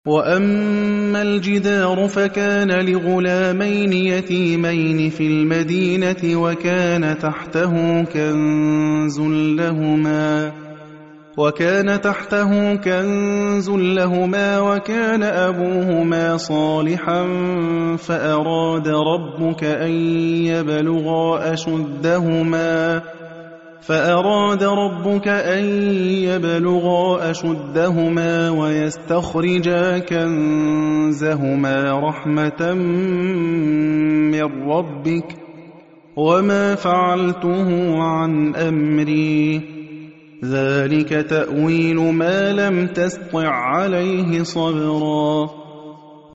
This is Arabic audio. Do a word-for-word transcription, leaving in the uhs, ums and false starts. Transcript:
وَأَمَّا الْجِدَارُ فَكَانَ لِغُلَامَيْنِ يَتِيمَيْنِ فِي الْمَدِينَةِ وَكَانَ تَحْتَهُ كَنزٌ لَّهُمَا وكان تحته كنز لهما وكان أبوهما صالحا فأراد ربك أن يبلغا أشدهما فأراد ربك أن يبلغا أشدهما ويستخرجا كنزهما رحمة من ربك وما فعلته عن أمري ذلك تأويل ما لم تسطع عليه صبرا